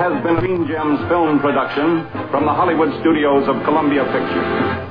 has been a Green Gems film production from the Hollywood studios of Columbia Pictures.